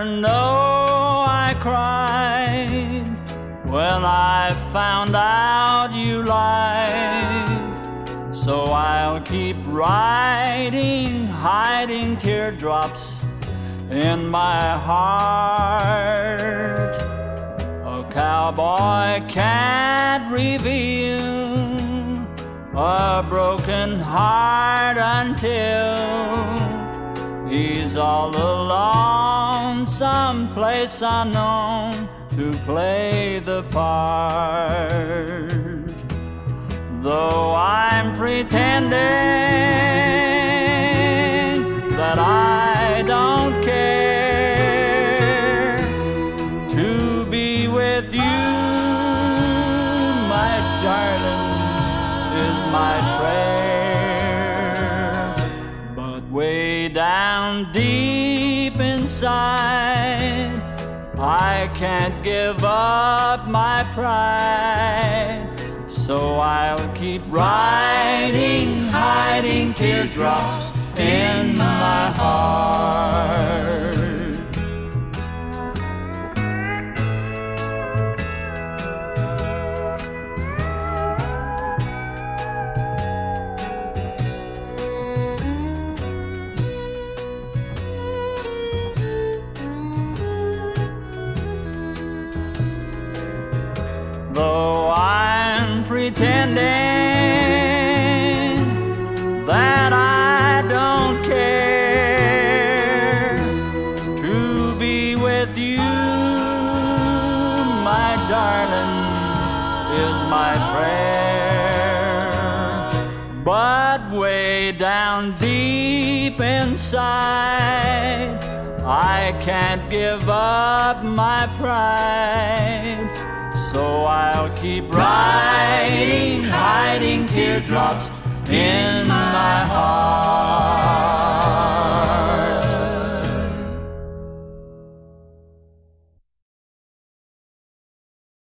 know I cried when I found out you lied. So I'll keep writing, hiding teardrops in my heart. A cowboy can't reveal a broken heart until he's all alone, someplace unknown, to play the part. Though I'm pretending that I don't care, to be with you, my darling, is my prayer. But way down deep inside, I can't give up my pride. So I'll keep writing, hiding teardrops in my heart. Though I'm pretending that I don't care, to be with you, my darling, is my prayer. But way down deep inside, I can't give up my pride. So I'll keep writing, hiding teardrops in my heart.